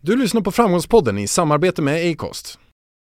Du lyssnar på Framgångspodden i samarbete med Acast.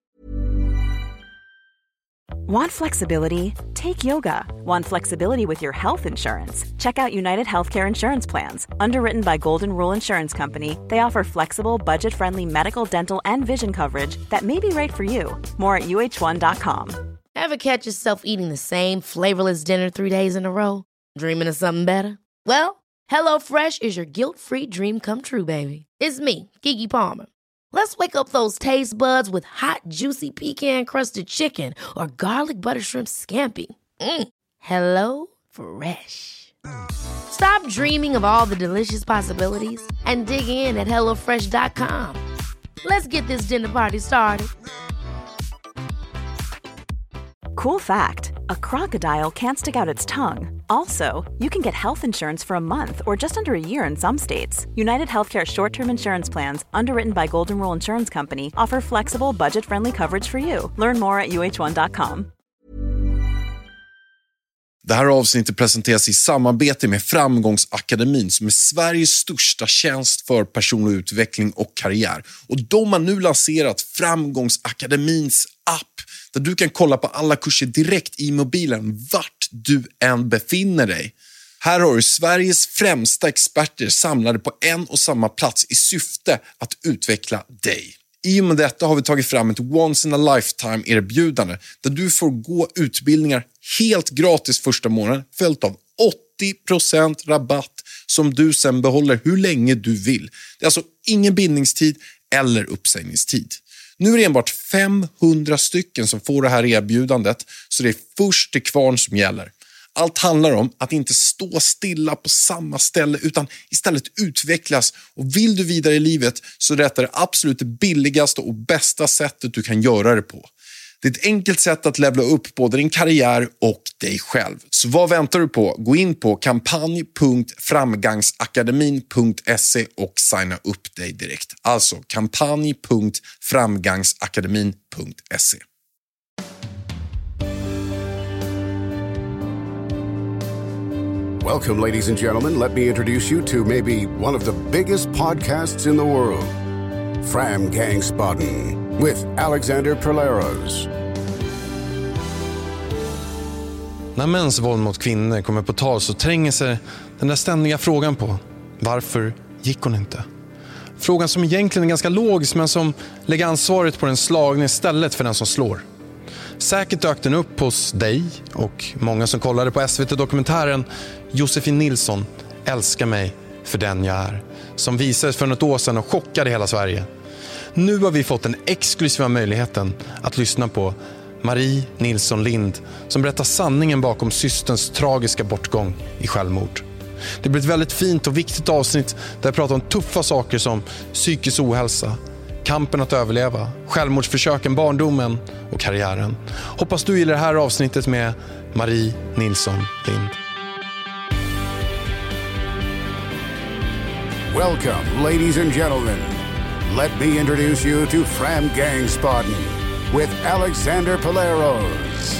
Want flexibility? Take yoga. Want flexibility with your health insurance? Check out United Healthcare Insurance Plans. Underwritten by Golden Rule Insurance Company, they offer flexible, budget-friendly medical, dental, and vision coverage that may be right for you. More at uh1.com. Ever catch yourself eating the same flavorless dinner 3 days in a row? Dreaming of something better? Well, HelloFresh is your guilt-free dream come true, baby. It's me, Keke Palmer. Let's wake up those taste buds with hot, juicy pecan-crusted chicken or garlic butter shrimp scampi. Hello Fresh. Stop dreaming of all the delicious possibilities and dig in at HelloFresh.com. Let's get this dinner party started. Cool fact, a crocodile can't stick out its tongue. Also, you can get health insurance for a month or just under a year in some states. United Healthcare short-term insurance plans, underwritten by Golden Rule Insurance Company, offer flexible, budget-friendly coverage for you. Learn more at uh1.com. Det här avsnittet presenteras i samarbete med Framgångsakademin som är Sveriges största tjänst för personlig utveckling och karriär. Och de har nu lanserat Framgångsakademins app där du kan kolla på alla kurser direkt i mobilen vart du än befinner dig. Här har du Sveriges främsta experter samlade på en och samma plats i syfte att utveckla dig. I och med detta har vi tagit fram ett once in a lifetime erbjudande där du får gå utbildningar helt gratis första månaden följt av 80% rabatt som du sen behåller hur länge du vill. Det är alltså ingen bindningstid eller uppsägningstid. Nu är det enbart 500 stycken som får det här erbjudandet så det är först till kvarn som gäller. Allt handlar om att inte stå stilla på samma ställe utan istället utvecklas. Och vill du vidare i livet så är detta det absolut billigaste och bästa sättet du kan göra det på. Det är ett enkelt sätt att levla upp både din karriär och dig själv. Så vad väntar du på? Gå in på kampanj.framgangsakademin.se och signa upp dig direkt. Alltså kampanj.framgangsakademin.se. Welcome, ladies and gentlemen. Let me introduce you to maybe one of the biggest podcasts in the world, Framgangspodden, with Alexander Perleros. När mäns våld mot kvinnor kommer på tal så tränger sig den där ständiga frågan på: varför gick hon inte? Frågan som egentligen är ganska logisk men som lägger ansvaret på den slagne istället för den som slår. Säkert dök den upp hos dig och många som kollade på SVT-dokumentären Josefin Nilsson, Älska mig för den jag är, som visades för något år sedan och chockade hela Sverige. Nu har vi fått den exklusiva möjligheten att lyssna på Marie Nilsson Lind som berättar sanningen bakom systerns tragiska bortgång i självmord. Det blir ett väldigt fint och viktigt avsnitt där jag pratar om tuffa saker som psykisk ohälsa, kampen att överleva, självmordsförsöken, barndomen och karriären. Hoppas du gillar det här avsnittet med Marie Nilsson Lind. Welcome, ladies and gentlemen. Let me introduce you to Framgangspodden with Alexander Perleros.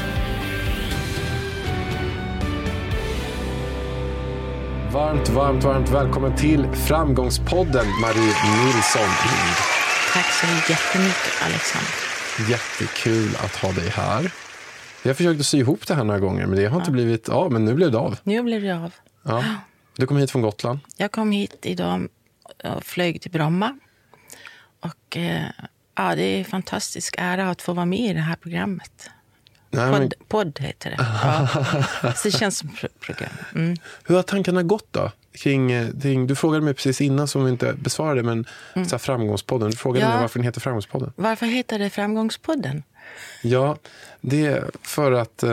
Varmt välkommen till Framgångspodden, Marie Nilsson Lind. Tack så jättemycket, Alexander. Jättekul att ha dig här. Jag försökte sy ihop det här några gånger, men det har inte blivit av, men nu blev det av. Nu blev det av. Ja. Du kom hit från Gotland. Jag kom hit idag och flög till Bromma. Och ja, det är fantastisk ära att få vara med i det här programmet. Podd heter det. Ja. Så det känns som program. Mm. Hur har tankarna gått då? Kring, du frågade mig precis innan som vi inte besvarade, men så här Framgångspodden. Du frågade mig varför den heter Framgångspodden. Varför heter det Framgångspodden? Ja, det är för att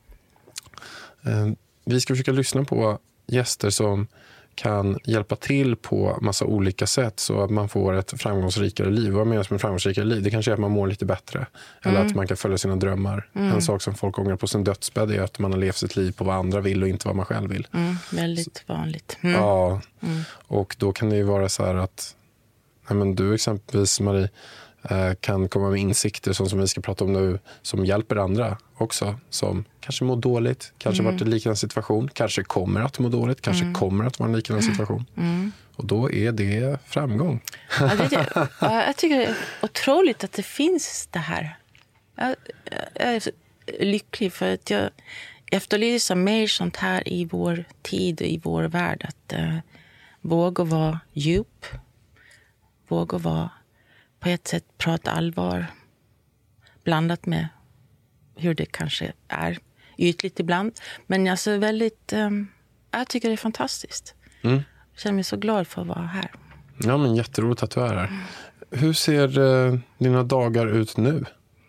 vi ska försöka lyssna på gäster som kan hjälpa till på massa olika sätt så att man får ett framgångsrikare liv. Vad menas med framgångsrikare liv? Det kanske är att man mår lite bättre. Eller att man kan följa sina drömmar. En sak som folk ångrar på sin dödsbädd är att man har levt sitt liv på vad andra vill och inte vad man själv vill. Väldigt vanligt. Ja, och då kan det ju vara så här att Nej, men du exempelvis, Marie, kan komma med insikter som vi ska prata om nu, som hjälper andra också, som kanske mår dåligt, kanske varit i en liknande situation, kanske kommer att må dåligt, kanske kommer att vara i en liknande situation. Och då är det framgång. Jag tycker det är otroligt att det finns det här. Jag är lycklig för att jag efterlyser mer sånt här i vår tid och i vår värld. Att våga vara djup, våga vara på ett sätt prata allvar blandat med hur det kanske är ytligt ibland. Men alltså väldigt, jag tycker det är fantastiskt. Jag känner mig så glad för att vara här. Ja, men jätteroligt att du är här. Hur ser dina dagar ut nu?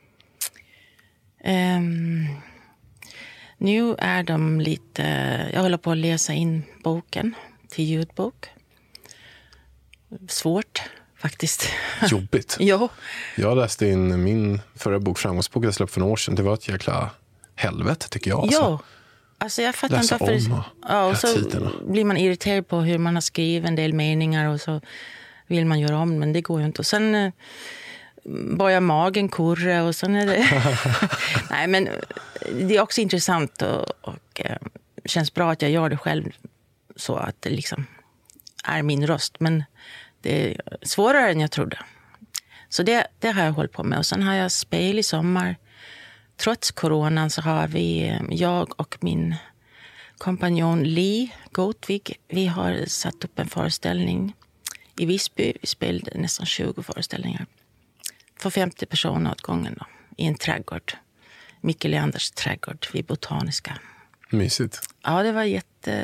Nu är de lite... Jag håller på att läsa in boken till ljudbok. Svårt, faktiskt. Jobbigt. Jo. Jag läste in min förra bok, Framgångsbok, jag släppte för några år sedan. Det var ett jäkla helvete, tycker jag. Jo. Alltså jag fattar läsa inte varför... och så blir man irriterad på hur man har skrivit en del meningar och så vill man göra om, men det går ju inte. Och sen börjar magen kurra och sen är det... Nej, men det är också intressant och känns bra att jag gör det själv så att det liksom är min röst. Men det är svårare än jag trodde. Så det har jag hållit på med. Och sen har jag spel i sommar. Trots coronan så har vi, jag och min kompanjon Lee Gotvig, vi har satt upp en föreställning i Visby. Vi spelade nästan 20 föreställningar. För 50 personer åt gången då, i en trädgård. Micke Leanders trädgård vid Botaniska. Mysigt. Ja, det var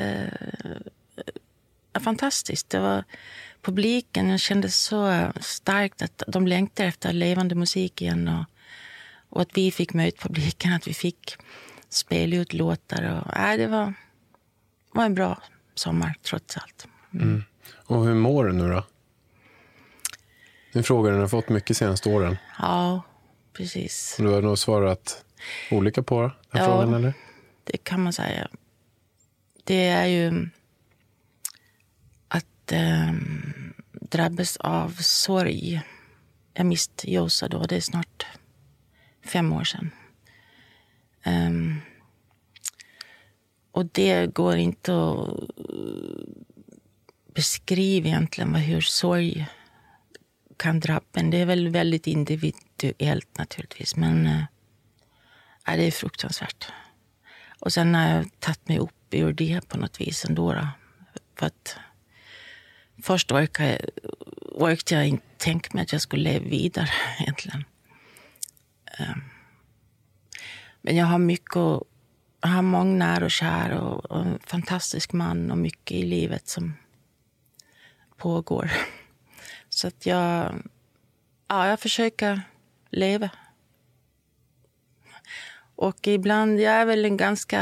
fantastiskt. Det var publiken, jag kände så starkt att de längtade efter levande musik igen. Och att vi fick möta publiken, att vi fick spela ut låtar. Det var en bra sommar, trots allt. Och hur mår du nu då? Din fråga, den har fått mycket senaste åren. Ja, precis. Du har nog svarat olika på den frågan, eller? Det kan man säga. Det är ju att drabbas av sorg. Jag miste Josa då, det är snart 5 år sedan. Och det går inte att beskriva egentligen hur sorg kan drabba en. Det är väl väldigt individuellt naturligtvis, men det är fruktansvärt. Och sen har jag tagit mig upp ur det på något vis ändå då. För att först orkade jag inte tänka mig att jag skulle leva vidare egentligen. Men jag har jag har många nära och kär och en fantastisk man och mycket i livet som pågår. Så att jag försöker leva. Och ibland, jag är väl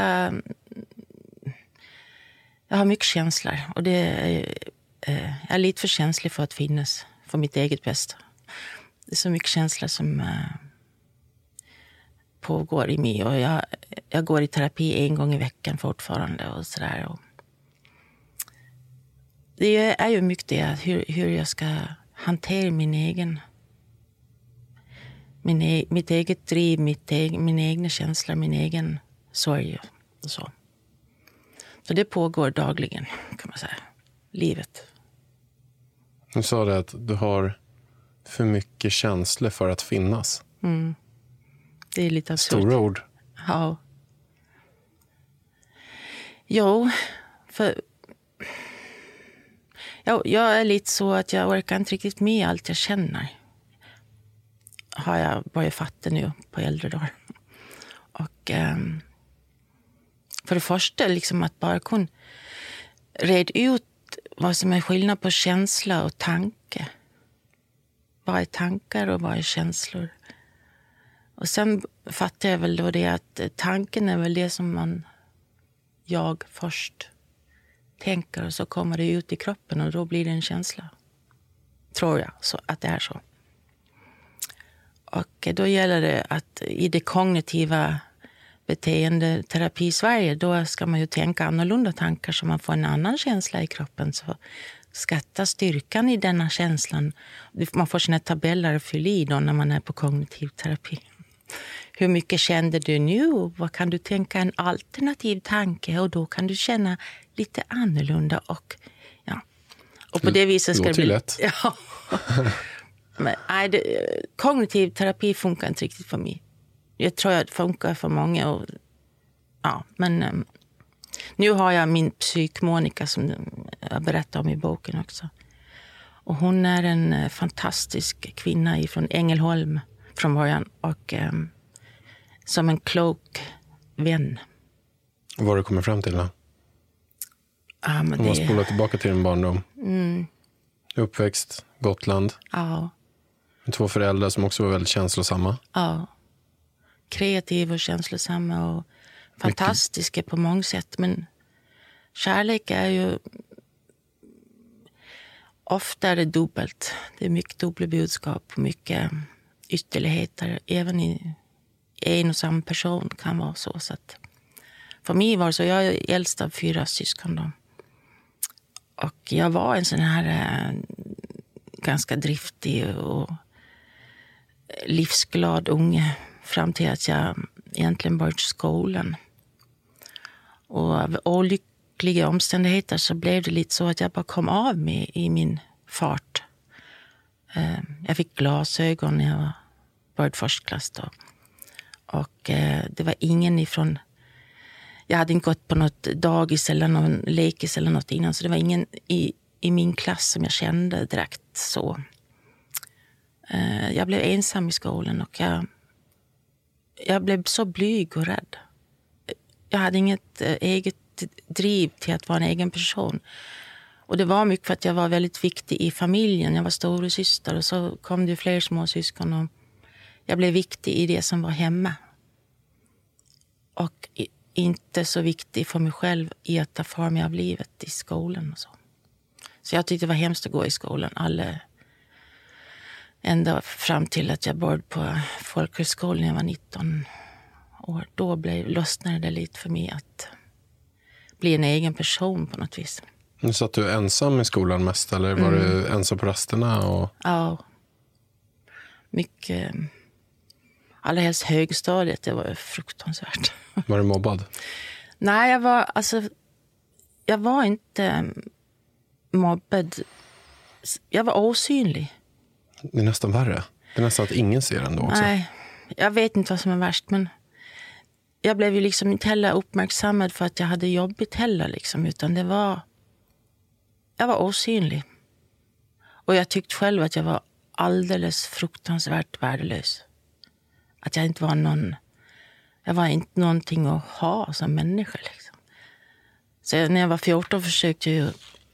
jag har mycket känslor. Och jag är lite för känslig för att finnas för mitt eget bästa. Det är så mycket känslor som pågår i mig. Och jag går i terapi 1 gång i veckan fortfarande och sådär. Och det är ju mycket det, hur jag ska hantera mitt eget driv, mina egna känslor, min egen sorg och så. Så det pågår dagligen, kan man säga. Livet. Du sa det att du har för mycket känslor för att finnas. Det är lite absurt. Stora ord. Ja. Jo, för jag är lite så att jag orkar inte riktigt med allt jag känner. Har jag börjat fatta nu på äldre dagar. Och för det första liksom att bara kunna reda ut vad som är skillnad på känsla och tanke. Vad är tankar och vad är känslor? Och sen fattar jag väl då det att tanken är väl det som jag först tänker och så kommer det ut i kroppen och då blir det en känsla. Tror jag så att det är så. Och då gäller det att i det kognitiva beteendeterapi i Sverige, då ska man ju tänka annorlunda tankar så man får en annan känsla i kroppen. Så skatta styrkan i denna känslan. Man får sina tabeller att fylla i då när man är på kognitiv terapi. Hur mycket kände du nu? Vad kan du tänka en alternativ tanke? Och då kan du känna lite annorlunda. Och på det viset ska det bli lätt. Ja. Men, kognitiv terapi funkar inte riktigt för mig. Jag tror att det funkar för många. Men nu har jag min psyk Monica som jag berättar om i boken också. Och hon är en fantastisk kvinna från Ängelholm från början. Och som en klok vän. Vad har du kommit fram till då? Men om man spolar tillbaka till din barndom. Uppväxt, Gotland. Ja. 2 föräldrar som också var väldigt känslosamma. Ja. Kreativa och känslosamma och fantastiska på många sätt. Men kärlek är ju ofta är det dubbelt. Det är mycket dubbla budskap och mycket ytterligheter. Även i en och samma person kan vara så. Så att för mig var det så, jag är äldst av 4 syskon då. Och jag var en sån här ganska driftig och livsglad unge fram till att jag egentligen började skolan. Och av olyckliga omständigheter så blev det lite så att jag bara kom av mig i min fart. Jag fick glasögon när jag började förstklass då. Och det var ingen ifrån... Jag hade inte gått på något dagis eller någon lekis eller något innan. Så det var ingen i min klass som jag kände direkt så. Jag blev ensam i skolan och jag blev så blyg och rädd. Jag hade inget eget driv till att vara en egen person. Och det var mycket för att jag var väldigt viktig i familjen. Jag var storasyster och så kom det fler små syskon. Och jag blev viktig i det som var hemma. Och inte så viktig för mig själv i att ta för mig av livet i skolan och så. Så jag tyckte det var hemskt att gå i skolan. Ända fram till att jag började på folkhögskolan när jag var 19 år. Då lossnade det lite för mig att bli en egen person på något vis. Nu satt du ensam i skolan mest eller var du ensam på rasterna? Ja, mycket. Allra helst högstadiet, det var fruktansvärt. Var du mobbad? Nej, jag var inte mobbad. Jag var osynlig. Det är nästan värre. Det är nästan att ingen ser ändå också. Nej, jag vet inte vad som är värst, men jag blev ju liksom inte heller uppmärksammad för att jag hade jobbigt heller liksom, utan jag var osynlig. Och jag tyckte själv att jag var alldeles fruktansvärt värdelös. Att jag inte var jag var inte någonting att ha som människa liksom. Så när jag var 14 försökte jag ju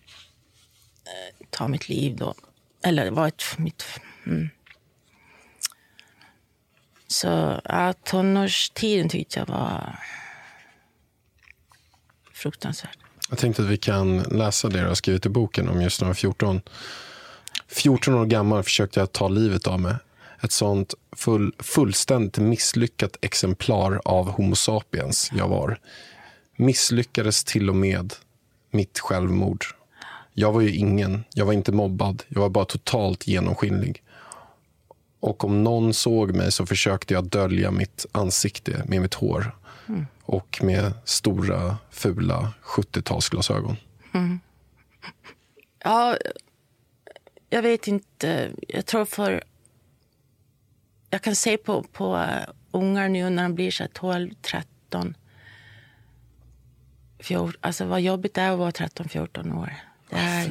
ta mitt liv då. Eller det var Så tonårstiden tyckte jag var fruktansvärt. Jag tänkte att vi kan läsa det du har skrivit i boken om just när jag var 14. 14 år gammal försökte jag ta livet av mig. Ett sånt fullständigt misslyckat exemplar av Homo sapiens jag var. Misslyckades till och med mitt självmord. Jag var ju ingen, jag var inte mobbad. Jag var bara totalt genomskinlig. Och om någon såg mig så försökte jag dölja mitt ansikte med mitt hår. Och med stora, fula 70-talsglasögon. Ja, jag vet inte. Jag tror jag kan se på ungar nu när de blir så 12, 13, 14. Alltså vad jobbigt det är att vara 13-14 år. Det är...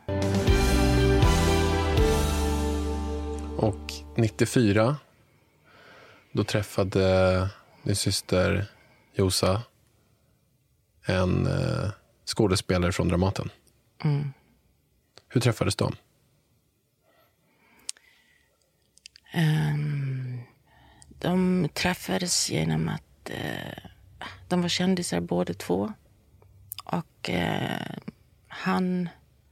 Och 94 då träffade din syster Josa en skådespelare från Dramaten. Hur träffades de? De träffades genom att de var kändisar båda två. Och han...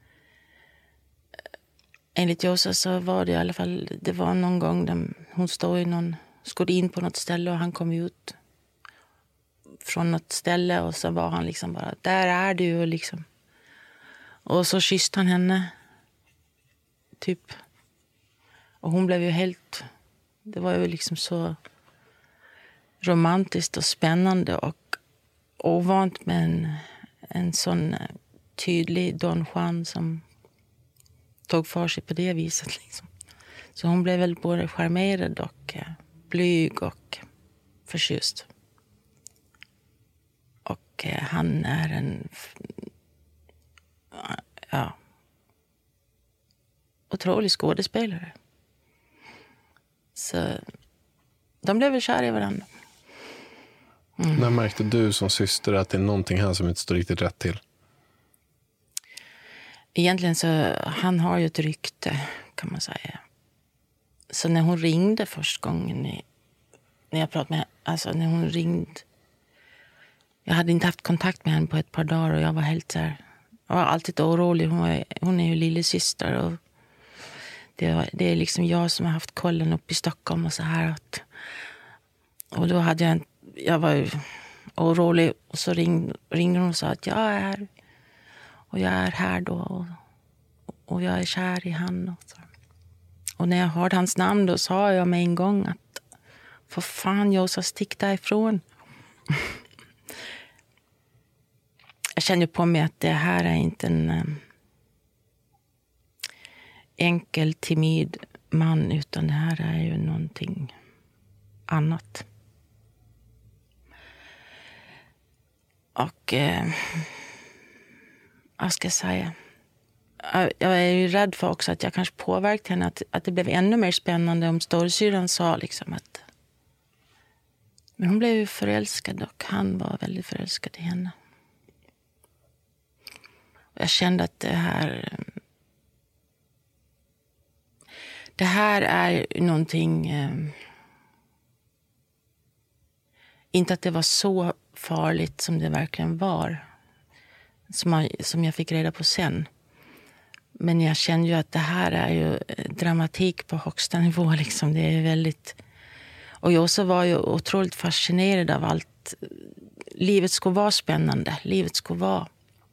Enligt Josa så var det i alla fall... Det var någon gång hon skulle in på något ställe och han kom ut från något ställe och så var han liksom bara, där är du liksom. Och så kysste han henne. Typ. Och hon blev ju helt... Det var ju liksom så romantiskt och spännande och ovant med en sån tydlig Don Juan som tog för sig på det viset. Liksom. Så hon blev väl både charmerad och blyg och förtjust. Och han är en... Ja... otrolig skådespelare. Så de blev väl kära i varandra. När märkte du som syster att det är någonting här som inte står riktigt rätt till? Egentligen så, han har ju ett rykte kan man säga. Så när hon ringde första gången, när jag pratade med henne, alltså när hon ringde, jag hade inte haft kontakt med henne på ett par dagar och jag var helt så här, jag var alltid orolig. Hon är ju lillasyster och det är liksom jag som har haft kollen upp i Stockholm och så här. Och då hade jag var ju orolig och så ringde hon och sa att jag är här. Och jag är här då och jag är kär i han. Och när jag hörde hans namn då sa jag med en gång att för fan Josa, stick därifrån. Jag känner på mig att det här är inte en enkel, timid man utan det här är ju någonting annat. Och vad ska jag säga? Jag är ju rädd för också att jag kanske påverkat henne att det blev ännu mer spännande om storsyrran sa liksom att... Men hon blev ju förälskad och han var väldigt förälskad i henne. Och jag kände att det här är någonting... inte att det var så farligt som det verkligen var. Som jag fick reda på sen. Men jag kände ju att det här är ju dramatik på högsta nivå. Liksom. Det är väldigt... Och jag också var ju otroligt fascinerad av allt. Livet skulle vara spännande. Livet skulle vara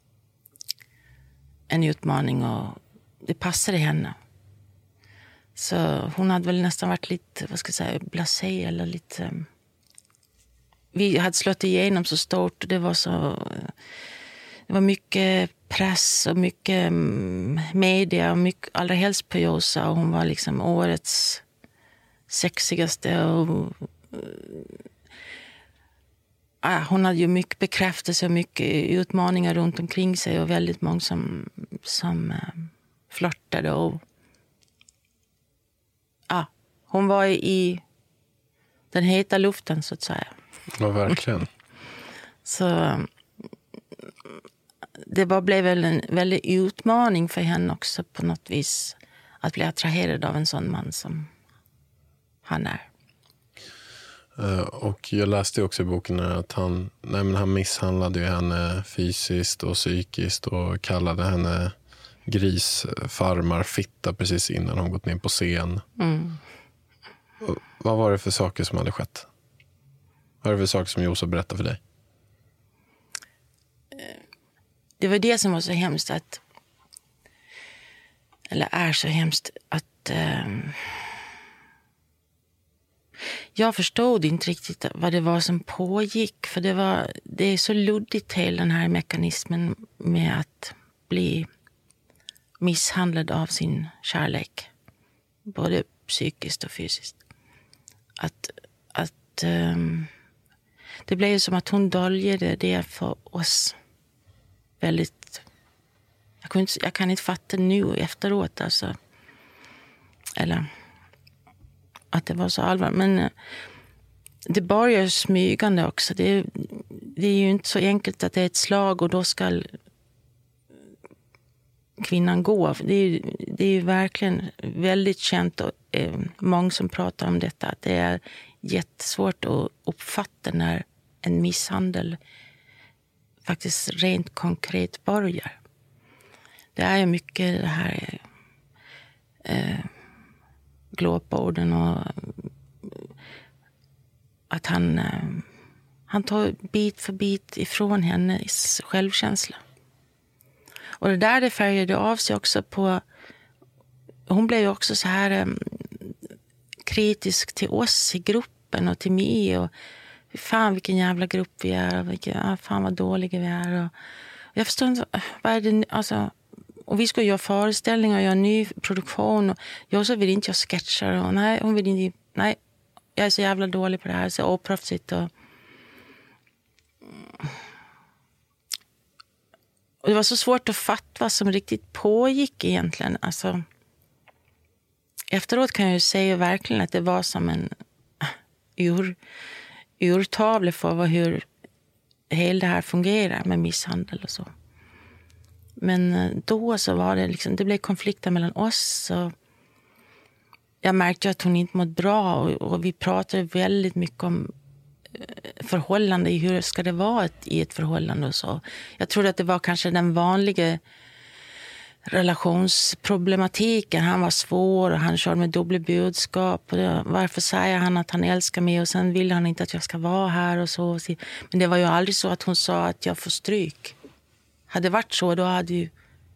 en utmaning och det passade henne. Så hon hade väl nästan varit lite, vad ska jag säga, blasé eller lite... Vi hade slått igenom så stort och det var mycket press och mycket media och mycket, allra helst på Josa. Och hon var liksom årets sexigaste och hon hade ju mycket bekräftelse och mycket utmaningar runt omkring sig och väldigt många som flörtade och hon var i den heta luften så att säga. Ja, verkligen. Så det blev väl en väldigt utmaning för henne också på något vis att bli attraherad av en sån man som han är. Och jag läste också i boken att han misshandlade ju henne fysiskt och psykiskt och kallade henne grisfarmarfitta precis innan hon gått ner på scen. Mm. Vad var det för saker som hade skett? Vad är det för saker som Josa berättade för dig? Det var det som var så hemskt eller är så hemskt att jag förstod inte riktigt vad det var som pågick. För det är så luddigt hela den här mekanismen med att bli misshandlad av sin kärlek. Både psykiskt och fysiskt. Det blev ju som att hon döljde det för oss väldigt... Jag kan inte fatta nu efteråt alltså. Eller att det var så allvarligt. Men det börjar smygande också. Det är ju inte så enkelt att det är ett slag och då ska kvinnan gå. Det är ju verkligen väldigt känt och många som pratar om detta. Att det är jättesvårt att uppfatta när en misshandel faktiskt rent konkret börjar. Det är ju mycket det här glåporden och att han tar bit för bit ifrån hennes självkänsla. Och det färgade av sig också på... Hon blev ju också så här kritisk till oss i gruppen och till mig. Och fan vilken jävla grupp vi är. Och fan vad dåliga vi är. Och jag förstår inte, vad är det... Alltså, och vi ska göra föreställningar och göra ny produktion. Och jag så vill inte jag sketchar. Och nej, hon vill inte... Nej, jag är så jävla dålig på det här. Så oproffsigt och... Och det var så svårt att fatta vad som riktigt pågick egentligen. Alltså, efteråt kan jag ju säga verkligen att det var som en urtavle för hur hela det här fungerar med misshandel och så. Men då så var det liksom, det blev konflikter mellan oss. Och jag märkte att hon inte mådde bra och vi pratade väldigt mycket om förhållande, hur ska det vara i ett förhållande och så. Jag tror att det var kanske den vanliga relationsproblematiken. Han var svår och han körde med dubbla budskap. Och varför säger han att han älskar mig och sen vill han inte att jag ska vara här och så. Men det var ju aldrig så att hon sa att jag får stryk. Hade det varit så, då hade ju...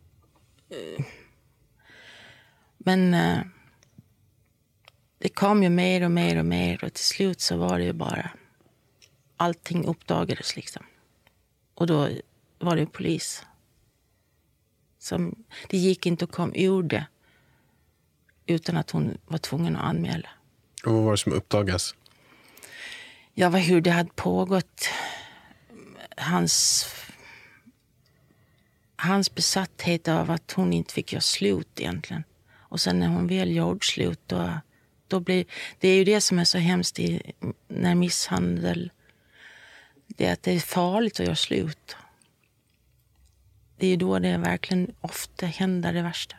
Men det kom ju mer och mer och mer och till slut så var det ju bara... Allting uppdagades liksom. Och då var det polis. Det gick inte att komma ur det utan att hon var tvungen att anmäla. Och vad var det som uppdagas? Ja, hur det hade pågått. Hans besatthet av att hon inte fick göra slut egentligen. Och sen när hon väl gjorde slut då blir... Det är ju det som är så hemskt när misshandel... Det är att det är farligt att göra slut. Det är ju då det verkligen ofta händer det värsta.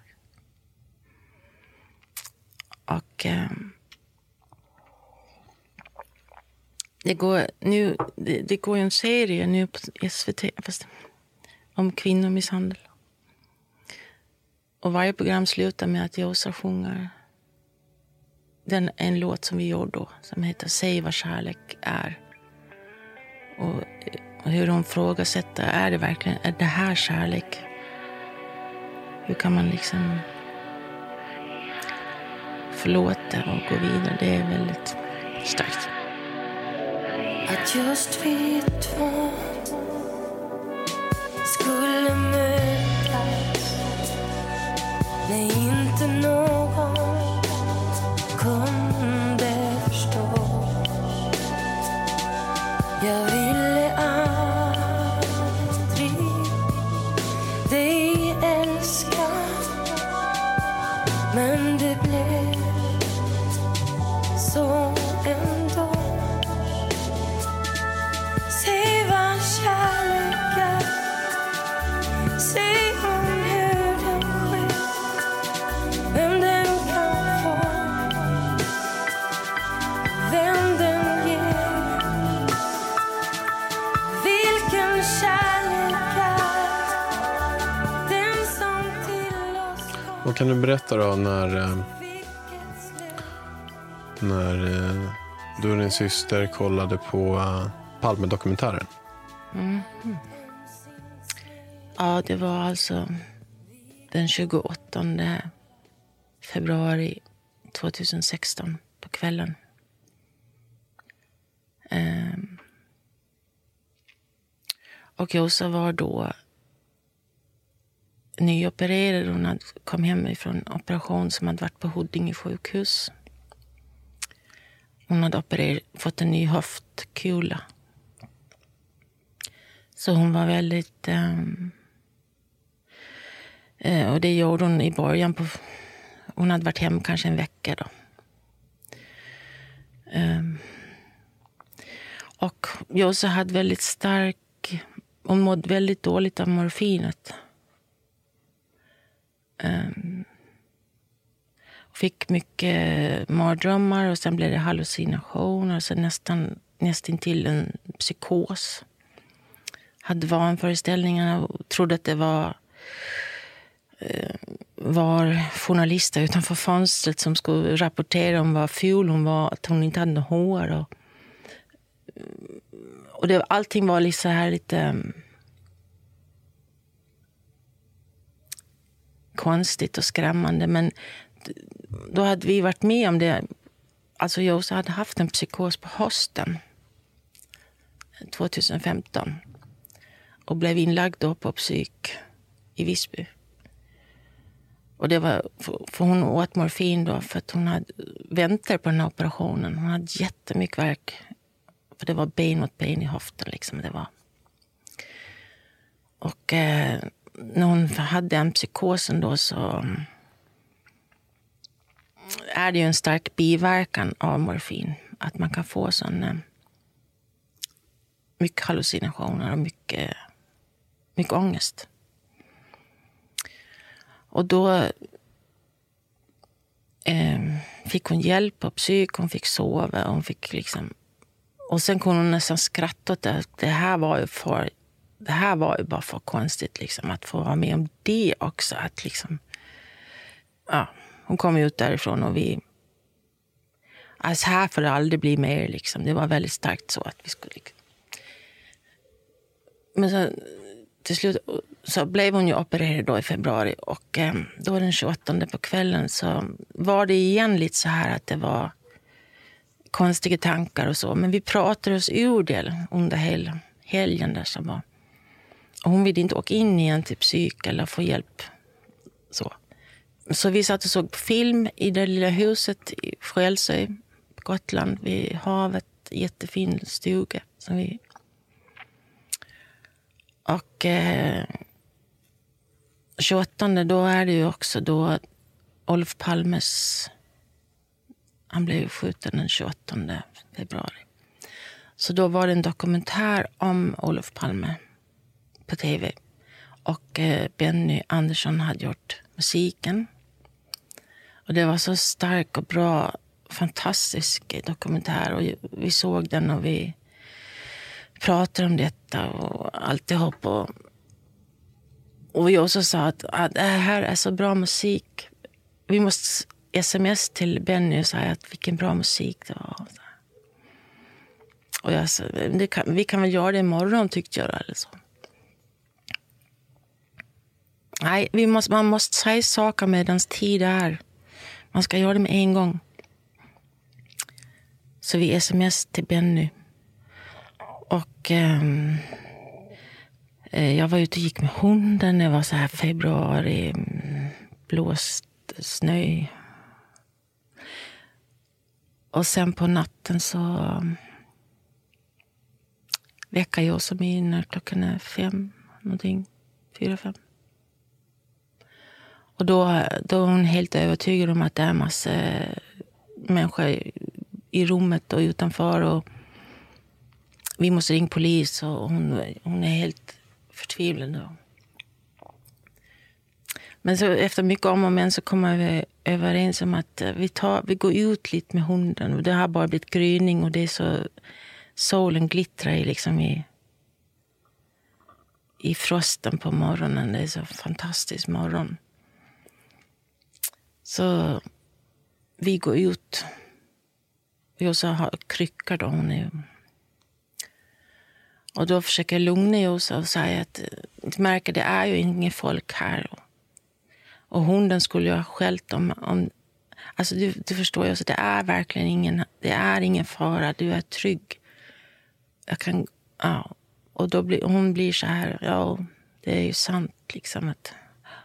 Och det går ju en serie nu på SVT om kvinnomisshandel. Och varje program slutar med att Josa sjunger en låt som vi gjorde då som heter Säg vad kärlek är. Och hur hon frågasätter, är det här kärlek? Hur kan man liksom förlåta och gå vidare? Det är väldigt starkt. Att just vi två skulle mötas när inte någon kunde förstå. Jag ville aldrig dig älska, men det blev så ändå. Säg vad kärlek är, säg om hur den sker, vem den kan få, vem den ger. Vad kan du berätta då när du och din syster kollade på Palme-dokumentären? Ja, det var alltså den 28 februari 2016 på kvällen. Och Josa var då nyopererad. Hon kom hem ifrån operation som hade varit på Huddinge sjukhus. Hon hade fått en ny höftkula. Så hon var väldigt... och det gjorde hon i början på... Hon hade varit hem kanske en vecka då. Och Josa hade väldigt stark... Hon mådde väldigt dåligt av morfinet. Fick mycket mardrömmar och sen blev det hallucinationer och sen nästan till en psykos. Hade vanföreställningarna och trodde att det var journalister utanför fönstret som skulle rapportera om vad ful hon var, att hon inte hade något hår och allting var liksom här lite konstigt och skrämmande. Men då hade vi varit med om det. Alltså jag också hade haft en psykos på hösten 2015. Och blev inlagd då på psyk i Visby. Och det var, för hon åt morfin då för att hon hade väntat på den här operationen. Hon hade jättemycket verk. För det var ben mot ben i höften liksom det var. Och när hon hade den psykosen då så är det ju en stark biverkan av morfin. Att man kan få sån mycket hallucinationer och mycket ångest. Och då fick hon hjälp av psyk, hon fick sova, hon fick liksom... Och sen kunde hon nästan skratta åt det. Det här var ju bara för konstigt liksom, att få vara med om det också. Att liksom, ja, hon kom ut därifrån och vi... Alltså här får det aldrig bli mer liksom. Det var väldigt starkt så att vi skulle... Men så, till slut så blev hon ju opererad då i februari. Och då den 28 på kvällen så var det igen lite så här att det var konstiga tankar och så. Men vi pratade oss ur det under hela helgen där som var. Och hon ville inte åka in igen till psyk eller få hjälp. Så vi satt och såg film i det lilla huset i Själsö på Gotland vid havet. Jättefin stuga som vi... Och 28 då är det ju också då Olof Palmes... Han blev skjuten den 28 februari. Så då var det en dokumentär om Olof Palme på tv. Och Benny Andersson hade gjort musiken. Och det var så stark och bra, fantastisk dokumentär. Och vi såg den och vi pratade om detta och alltihop. Och vi också sa att det här är så bra musik. Vi måste sms till Benny och säga att vilken bra musik det var. Och jag sa, vi kan väl göra det imorgon tyckte jag eller så. Nej, man måste säga saker medans tid är. Man ska göra det med en gång. Så vi sms till Benny. Och jag var ute och gick med hunden. Det var så här februari. Blåst, snö. Och sen på natten så väcker jag som in klockan är 5 någonting. 4-5. Och då är hon helt övertygad om att det är massa människor i rummet och utanför. Och vi måste ringa polis och hon är helt förtvivlad då. Men så efter mycket om och men så kommer vi överens om att vi går ut lite med hunden. Och det har bara blivit gryning och det är så... Solen glittrar liksom i frosten på morgonen. Det är så fantastisk morgon. Så vi går ut. Vi också har kryckor då. Och då försöker jag lugna Josa och säga att du märker det är ju ingen folk här. Och hunden skulle ju ha skällt om alltså du förstår ju så det är verkligen ingen fara. Du är trygg. Och då hon blir så här, ja, det är ju sant liksom att...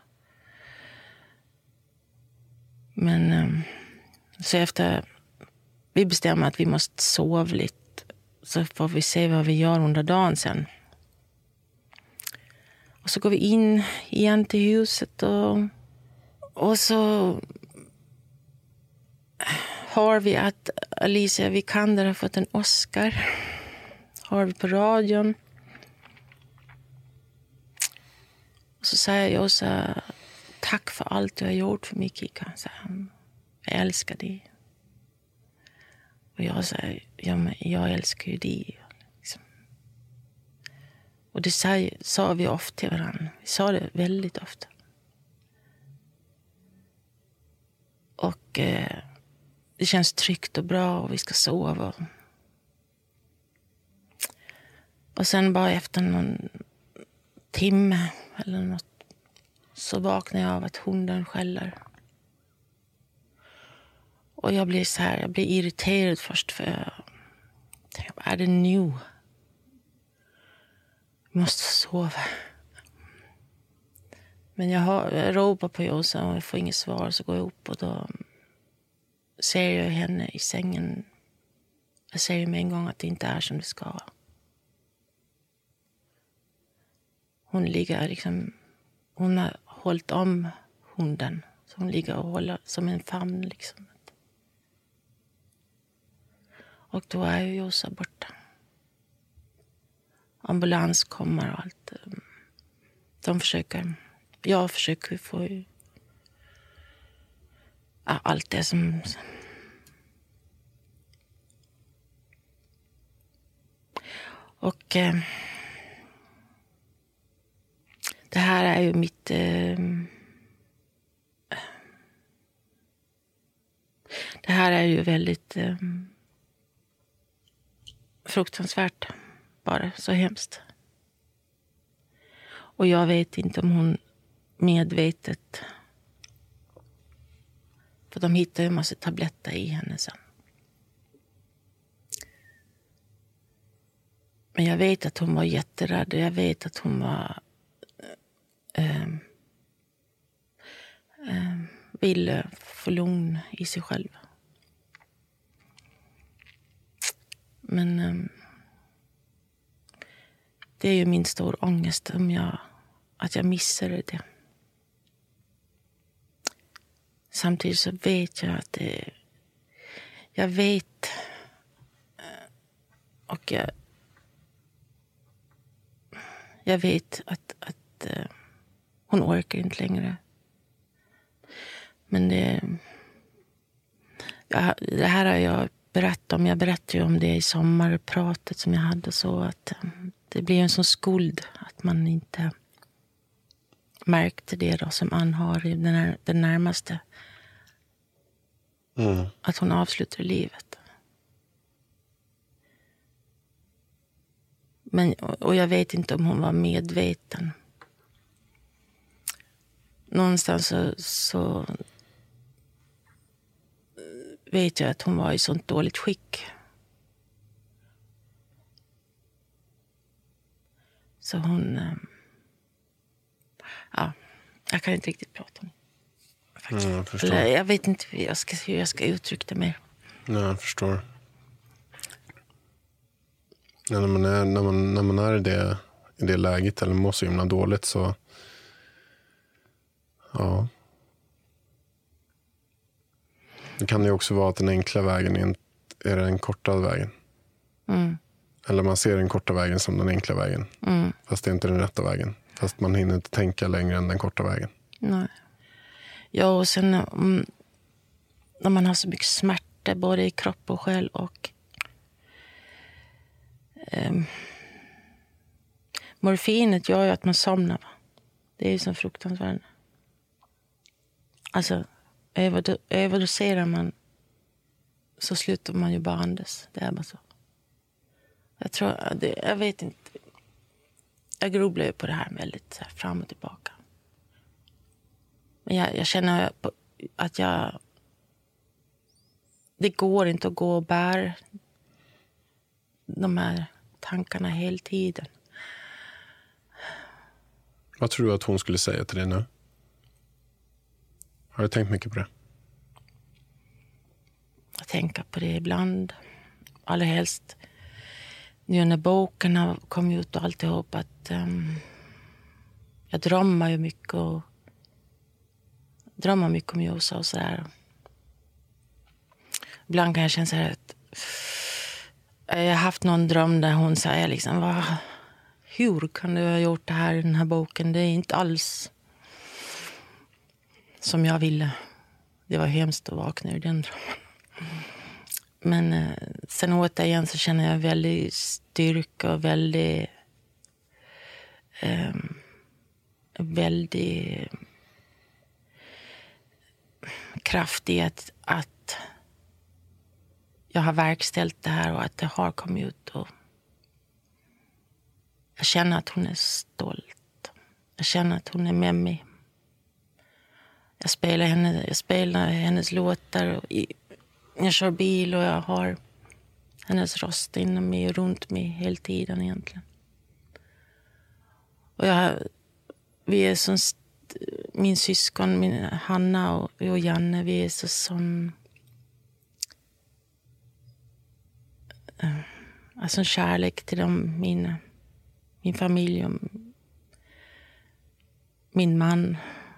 Men så efter vi bestämmer att vi måste sova lite så får vi se vad vi gör under dagen sen. Och så går vi in igen till huset och så har vi att Alicia Vikander har fått en Oscar. Har vi på radion. Och så säger jag så tack för allt du har gjort för mig, Kika. Så jag älskar dig. Och jag säger, ja, men jag älskar ju dig. Liksom. Och det sa vi ofta till varandra. Vi sa det väldigt ofta. Och det känns tryggt och bra och vi ska sova. Och sen bara efter någon timme eller något så vaknar jag av att hunden skäller. Och jag blir irriterad först, för jag tänker, vad är det nu? Jag måste sova. Men jag ropar på Josa och jag får inget svar, så går jag upp och då ser jag henne i sängen. Jag säger med en gång att det inte är som det ska. Hon ligger liksom, hon har hållit om hunden. Så hon ligger och håller som en famn liksom. Och då är ju Josa borta. Ambulans kommer och allt. Jag försöker få allt det som... Och det här är ju mitt... det här är ju väldigt fruktansvärt. Bara så hemskt. Och jag vet inte om hon medvetet... För de hittar ju en massa tabletter i henne sen. Men jag vet att hon var jätterädd. Jag vet att hon var... ville få lugn i sig själv. Men... det är ju min stor ångest att jag missade det. Samtidigt så vet jag att det... Jag vet... Och jag vet att hon orkar inte längre. Men det här har jag berättat om. Jag berättade ju om det i sommarpratet som jag hade, så att det blir en sån skuld att man inte märkte det då som anhörig, den närmaste. Att hon avslutar livet. Och jag vet inte om hon var medveten. Någonstans så vet jag att hon var i sånt dåligt skick. Så hon... jag kan inte riktigt prata om det. Jag vet inte hur jag ska uttrycka det mer. Nej, jag förstår. Ja, när man är i det läget eller mår så himla dåligt, så... Ja. Det kan ju också vara att den enkla vägen är den korta vägen. Eller man ser den korta vägen som den enkla vägen. Fast det är inte den rätta vägen. Fast man hinner inte tänka längre än den korta vägen. Nej. Ja, och sen när man har så mycket smärta både i kropp och själ och morfinet gör ju att man somnar. Det är ju så fruktansvärt. Alltså, överdoserar man så slutar man ju bara andas. Det är bara så. Jag vet inte. Jag grubblar ju på det här väldigt så här, fram och tillbaka. Men jag känner att det går inte att gå och bära de här tankarna hela tiden. Vad tror du att hon skulle säga till dig nu? Har du tänkt mycket på det? Jag tänker på det ibland. Allra helst nu när boken har kommit ut och alltihop, att jag drömmer ju mycket och drömmer mycket om Josa och sådär. Ibland kan jag känna så här att jag har haft någon dröm där hon säger liksom, hur kan du ha gjort det här i den här boken? Det är inte alls som jag ville. Det var hemskt att vakna ur den drömmen. Men sen återigen så känner jag väldigt styrka och väldigt kraft i att jag har verkställt det här och att det har kommit ut. Och jag känner att hon är stolt. Jag känner att hon är med mig. Jag spelar hennes låtar. Jag kör bil och jag har hennes röst inom mig och runt mig hela tiden egentligen. Och vi är som min syskon, Hanna och Janne, vi är så som alltså en kärlek till dem, min familj och min man.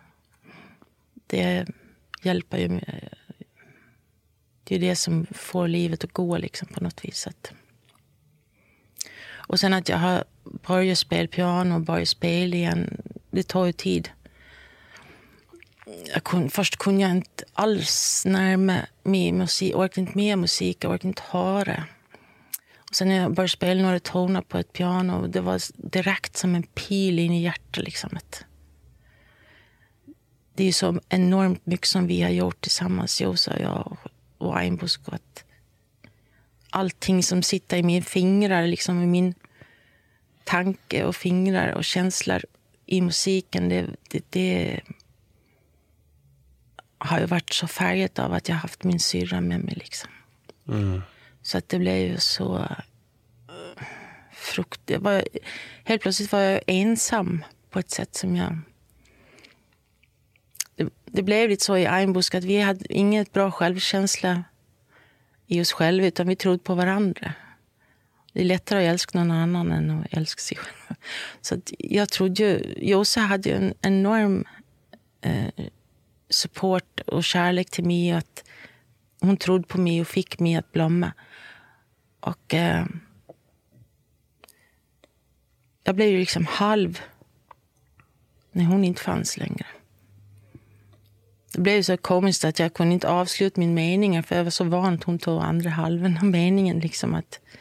Det hjälper ju mig. Det är det som får livet att gå liksom på något vis. Och sen att jag har börjat spela piano och börjat spela igen, det tar ju tid. Först kunde jag inte alls närma mig musik, jag orkade inte med musik, jag orkade inte höra. Och sen när jag började spela några toner på ett piano, det var direkt som en pil in i hjärtat liksom. Det är ju så enormt mycket som vi har gjort tillsammans, Josa, jag och Einbusk, att allting som sitter i mina fingrar, liksom i min tanke och fingrar och känslor i musiken, det har ju varit så färgat av att jag har haft min syrra med mig liksom. Så att det blev ju så helt plötsligt var jag ensam på ett sätt som jag... Det blev lite så i Einbusk att vi hade inget bra självkänsla i oss själva, utan vi trodde på varandra. Det är lättare att älska någon annan än att älska sig själv. Så att jag trodde ju... Josa hade ju en enorm support och kärlek till mig, att hon trodde på mig och fick mig att blomma. Och jag blev ju liksom halv när hon inte fanns längre. Det blev ju så komiskt att jag kunde inte avsluta min mening, för jag var så van att hon tog andra halvan av meningen liksom.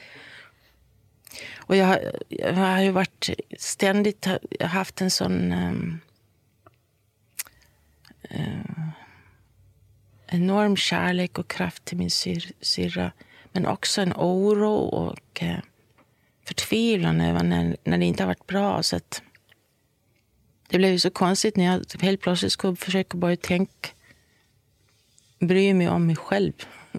Och jag har ju varit ständigt haft en sån enorm kärlek och kraft till min syrra, men också en oro och förtvivlan över när det inte har varit bra. Så att det blev ju så konstigt när jag helt plötsligt skulle försöka börja bry mig om mig själv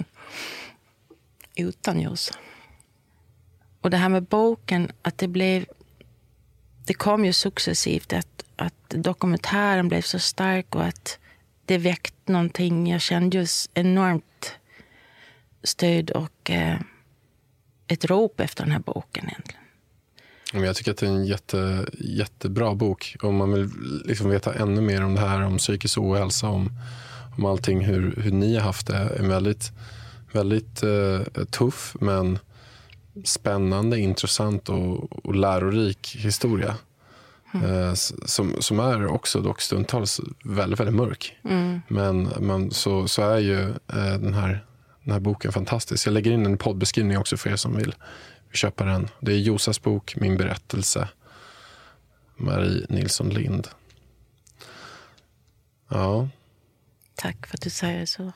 utan Josa. Och det här med boken, att det kom ju successivt, att dokumentären blev så stark och att det väckte någonting. Jag kände just enormt stöd och ett rop efter den här boken egentligen. Jag tycker att det är en jättebra bok. Om man vill liksom veta ännu mer om det här, om psykisk ohälsa, om allting, hur ni har haft det. En väldigt, väldigt tuff men spännande, intressant och lärorik historia. Som är också dock stundtals väldigt, väldigt mörk. Men så är ju den här boken fantastisk. Jag lägger in en poddbeskrivning också för er som vill köpa den. Det är Josas bok, Min berättelse, Marie Nilsson Lind. Ja. Tack för att du säger så.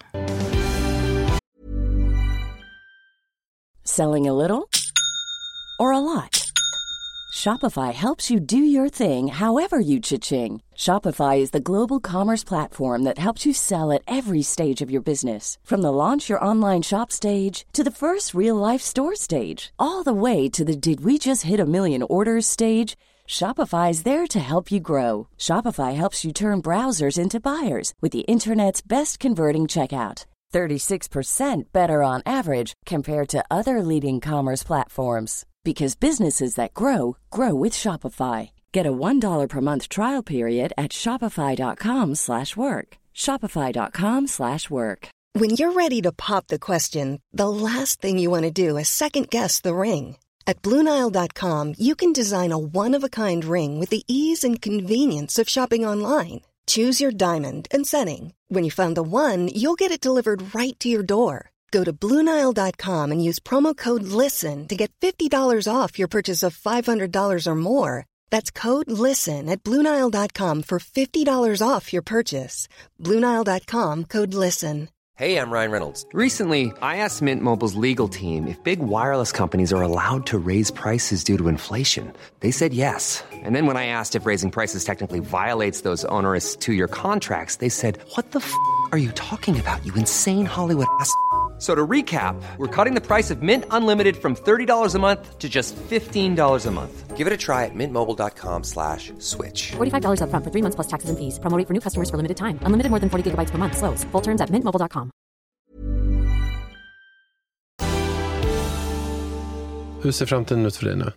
Selling a little or a lot? Shopify helps you do your thing however you cha-ching. Shopify is the global commerce platform that helps you sell at every stage of your business. From the launch your online shop stage to the first real-life store stage, all the way to the did we just hit a million orders stage. Shopify is there to help you grow. Shopify helps you turn browsers into buyers with the internet's best converting checkout. 36% better on average compared to other leading commerce platforms. Because businesses that grow, grow with Shopify. Get a $1 per month trial period at shopify.com/work. Shopify.com/work. When you're ready to pop the question, the last thing you want to do is second-guess the ring. At BlueNile.com, you can design a one-of-a-kind ring with the ease and convenience of shopping online. Choose your diamond and setting. When you find the one, you'll get it delivered right to your door. Go to BlueNile.com and use promo code LISTEN to get $50 off your purchase of $500 or more. That's code LISTEN at BlueNile.com for $50 off your purchase. BlueNile.com, code LISTEN. Hey, I'm Ryan Reynolds. Recently, I asked Mint Mobile's legal team if big wireless companies are allowed to raise prices due to inflation. They said yes. And then when I asked if raising prices technically violates those onerous two-year contracts, they said, "What the f*** are you talking about, you insane Hollywood ass?" So to recap, we're cutting the price of Mint Unlimited from $30 a month to just $15 a month. Give it a try at mintmobile.com/switch. $45 up front for 3 months plus taxes and fees. Promo rate for new customers for limited time. Unlimited more than 40 gigabytes per month. Slows full terms at mintmobile.com. Hur ser framtiden ut för dig nu?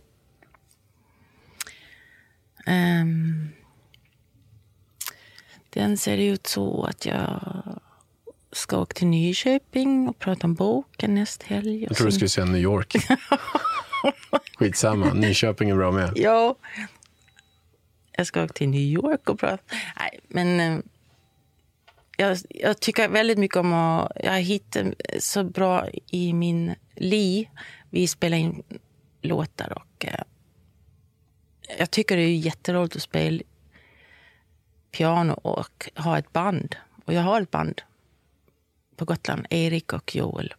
Den ser ut så att jag ska åka till Nyköping och prata om boken nästa helg. Jag tror du skulle säga New York. Skitsamma, Nyköping är bra med. Ja, jag ska åka till New York och prata. Nej, men jag tycker väldigt mycket om att... Jag hittar så bra i min liv. Vi spelar in låtar och jag tycker det är jätteroligt att spela piano och ha ett band. Och jag har ett band på Gotland, Erik och Joel.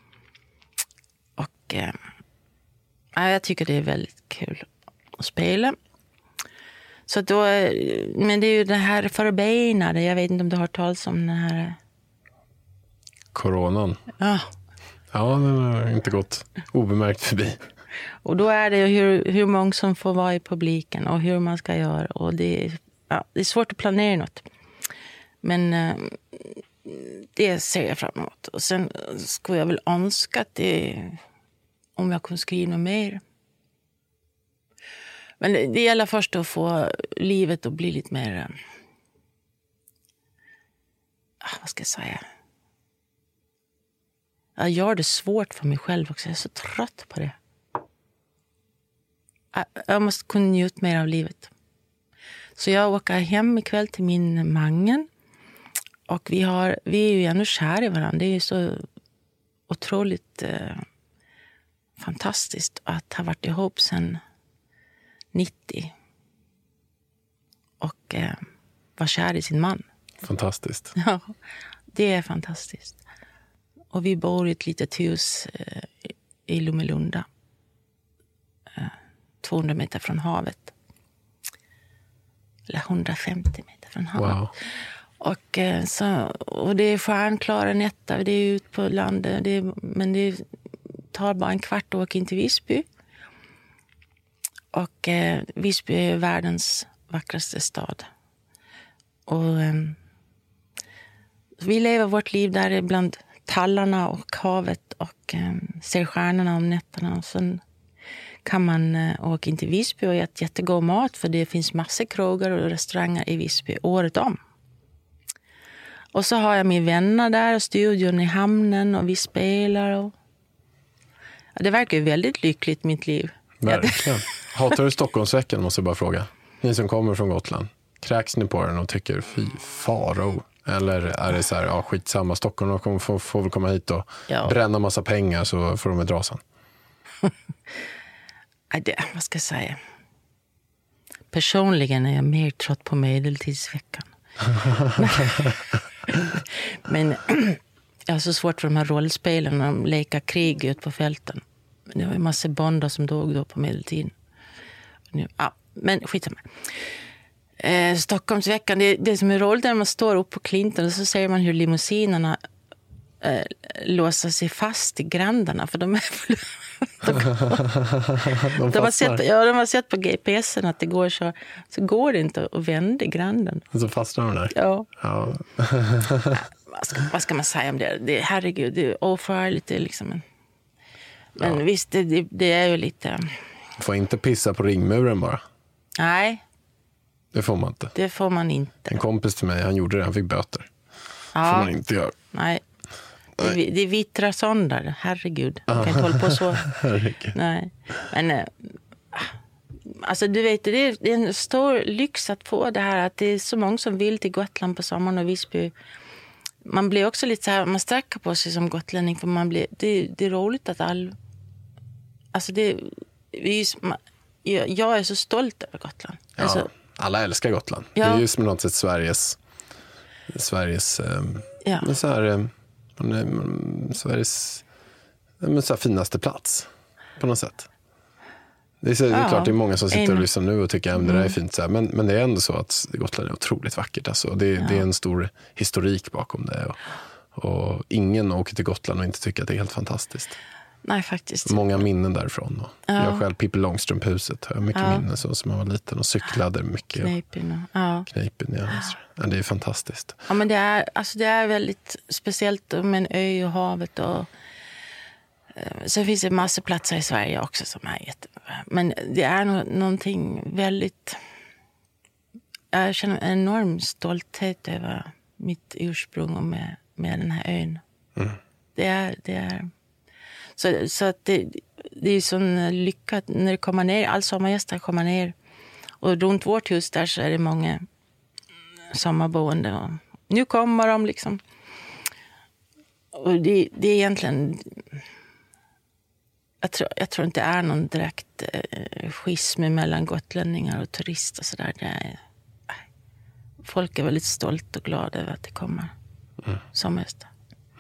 Och jag tycker det är väldigt kul att spela. Så då, men det är ju det här förbenade, jag vet inte om du har hört talas om den här... Coronan. Ja. Ja, den har inte gått obemärkt förbi. Och då är det hur många som får vara i publiken och hur man ska göra. Och det är svårt att planera något. Men det ser jag fram emot. Och sen skulle jag väl önska att om jag kunde skriva något mer. Men det gäller först att få livet att bli lite mer... vad ska jag säga? Jag gör det svårt för mig själv också. Jag är så trött på det. Jag måste kunna njuta mer av livet. Så jag åker hem ikväll till min mangen. Och vi är ju ännu kär i varandra. Det är ju så otroligt fantastiskt att ha varit ihop sedan 90. Och var kär i sin man. Fantastiskt. Ja, det är fantastiskt. Och vi bor i ett litet hus i Lumelunda. 200 meter från havet. Eller 150 meter från havet. Wow. Och det är stjärnklara nätter. Det är ute på landet. Men det tar bara en kvart att åka in till Visby. Och Visby är världens vackraste stad. Och vi lever vårt liv där bland tallarna och havet och ser stjärnorna om nätterna. Och sen kan man åka in till Visby och äta jättegod mat, för det finns massor krogar och restauranger i Visby året om. Och så har jag min vänner där och studion i hamnen och vi spelar. Och... Ja, det verkar ju väldigt lyckligt, mitt liv. Verkligen. Hatar du Stockholmsveckan, måste jag bara fråga. Ni som kommer från Gotland, kräks ni på den och tycker fy faro? Eller är det så här, skitsamma, Stockholm får väl komma hit och bränna massa pengar så får de dra sen? Vad ska jag säga? Personligen är jag mer trött på medeltidsveckan. Men jag har så svårt för de här rollspelen när de leker krig ut på fälten. Det var ju massa bonder som dog då på medeltiden. Men skitsamma. Stockholmsveckan, det som är roligt är när man står upp på Clinton och så ser man hur limousinerna låser sig fast i gränderna, för de har sett på GPSen att det går så går det inte att vända gränden. Så fastnar de där? Ja. Vad ska man säga om det? Herregud, det är oförarligt liksom. Men visst, det är ju lite... Får inte pissa på ringmuren bara? Nej. Det får man inte. Det får man inte. En kompis till mig, han gjorde det, han fick böter. Det får man inte göra. Nej. Det vittrar sondar, herregud. Man kan inte hålla på så. Nej. Men alltså du vet, det är en stor lyx att få det här, att det är så många som vill till Gotland på sommaren och Visby. Man blir också lite så här, man sträcker på sig som gotlänning, för man blir, det är roligt att jag är så stolt över Gotland. Ja, alltså, alla älskar Gotland. Ja. Det är ju som något sätt Sveriges så här, Sveriges så här finaste plats på något sätt. Det är klart det är många som sitter och lyssnar nu och tycker att det där är fint. Så här. Men det är ändå så att Gotland är otroligt vackert. Alltså. Det är en stor historik bakom det. Och ingen åker till Gotland och inte tycker att det är helt fantastiskt. Nej, faktiskt. Många minnen därifrån. Jag själv, Pippi Långstrump-huset, har jag mycket minnen så som jag var liten och cyklade mycket. Kneipen, ja, det är fantastiskt. Ja, men det är väldigt speciellt med en ö och havet. Och sen finns det massor platser i Sverige också som är jättebra. Men det är någonting väldigt... Jag känner en enorm stolthet över mitt ursprung och med den här ön. Det är så att det är sån lycka när det kommer ner, all sommargäster kommer ner. Och runt vårt hus där så är det många sommarboende. Och nu kommer de liksom. Och det är egentligen... Jag tror inte det är någon direkt schism mellan gotlänningar och turister. Så där. Folk är väldigt stolt och glada över att det kommer sommargäster.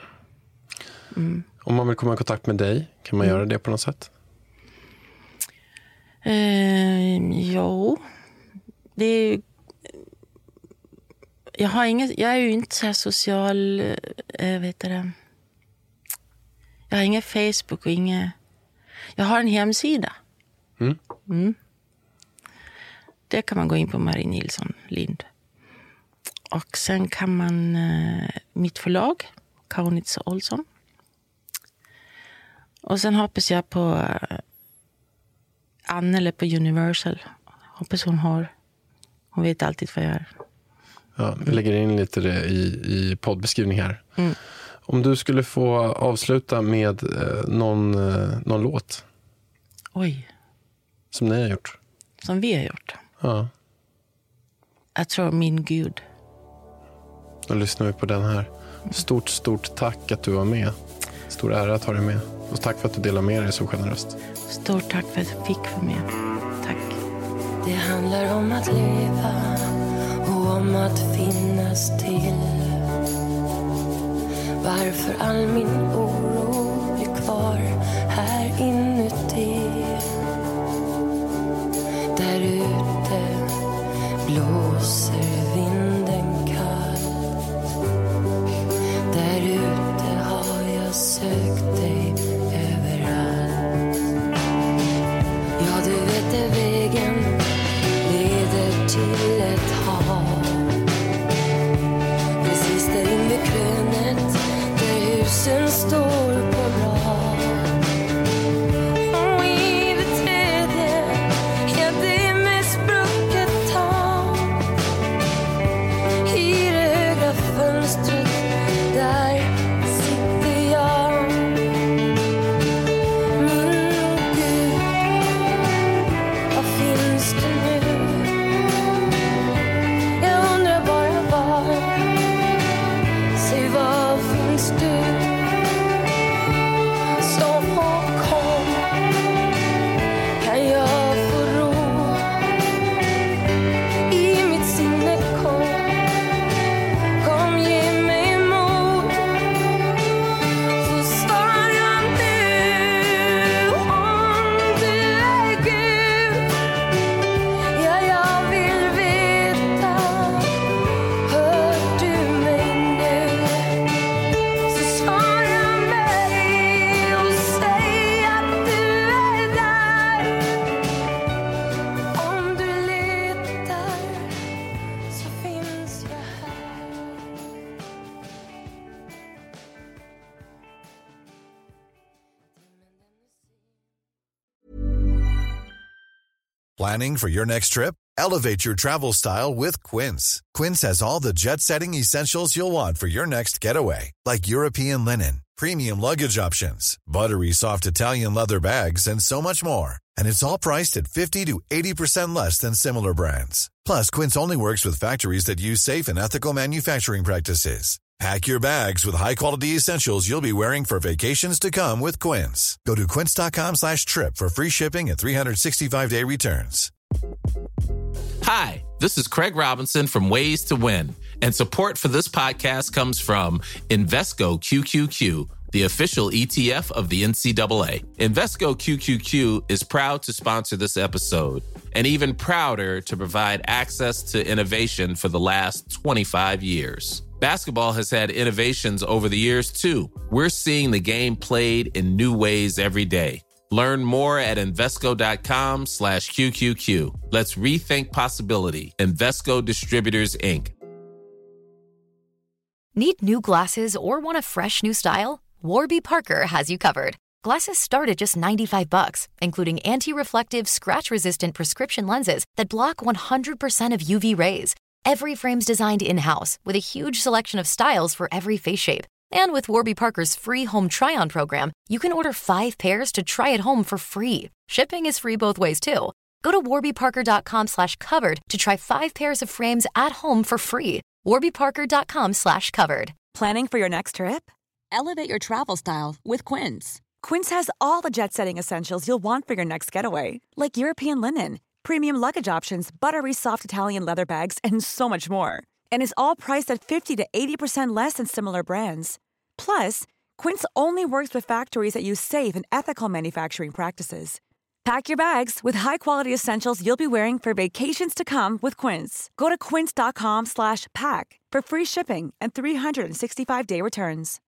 Om man vill komma i kontakt med dig, kan man göra det på något sätt? Jo. Det är, jag är ju inte så här social, jag har ingen Facebook och jag har en hemsida. Det kan man gå in på Marie Nilsson Lind. Och sen kan man mitt förlag, Kaunitz Olsson. Och sen hoppas jag på Annele på Universal. Hoppas hon vet alltid vad jag är. Ja, vi lägger in lite det i poddbeskrivning här. Om du skulle få avsluta med någon låt. Oj. Som ni har gjort. Som vi har gjort. Ja. Jag tror Min Gud. Då lyssnar vi på den här. Stort tack att du var med. Stor ära att ha dig med. Och tack för att du delar med dig så generöst. Stort tack för att jag fick vara med. Tack. Det handlar om att leva och om att finnas till. Varför all min oro blir kvar här inuti. Där ute blåser vinden kall. Där ute har jag sökt dig överallt. Ja, du vet det, vägen leder till ett hav. Precis där in vid krönet där husen står på rad. Och i det tredje är det med sprucket tak. I det högra fönstret där sitter jag. Min Gud, vad finns det nu? Jag undrar bara var. Säg, vad finns du? Så kom, kan jag få ro i mitt sinne, kom, ge mig mod. Så svara nu om du är Gud. Ja, jag vill veta, hör du mig nu? Så svara mig och säg att du är där. Om du letar så finns jag här. Planning for your next trip? Elevate your travel style with Quince. Quince has all the jet-setting essentials you'll want for your next getaway, like European linen, premium luggage options, buttery soft Italian leather bags, and so much more. And it's all priced at 50 to 80% less than similar brands. Plus, Quince only works with factories that use safe and ethical manufacturing practices. Pack your bags with high-quality essentials you'll be wearing for vacations to come with Quince. Go to quince.com/trip for free shipping and 365-day returns. Hi, this is Craig Robinson from Ways to Win, and support for this podcast comes from Invesco QQQ, the official ETF of the NCAA. Invesco QQQ is proud to sponsor this episode, and even prouder to provide access to innovation for the last 25 years. Basketball has had innovations over the years, too. We're seeing the game played in new ways every day. Learn more at Invesco.com/QQQ. Let's rethink possibility. Invesco Distributors, Inc. Need new glasses or want a fresh new style? Warby Parker has you covered. Glasses start at just $95, including anti-reflective, scratch-resistant prescription lenses that block 100% of UV rays. Every frame's designed in-house with a huge selection of styles for every face shape. And with Warby Parker's free home try-on program, you can order 5 pairs to try at home for free. Shipping is free both ways, too. Go to warbyparker.com/covered to try 5 pairs of frames at home for free. warbyparker.com/covered. Planning for your next trip? Elevate your travel style with Quince. Quince has all the jet-setting essentials you'll want for your next getaway, like European linen, premium luggage options, buttery soft Italian leather bags, and so much more. And is all priced at 50 to 80% less than similar brands. Plus, Quince only works with factories that use safe and ethical manufacturing practices. Pack your bags with high-quality essentials you'll be wearing for vacations to come with Quince. Go to quince.com/pack for free shipping and 365-day returns.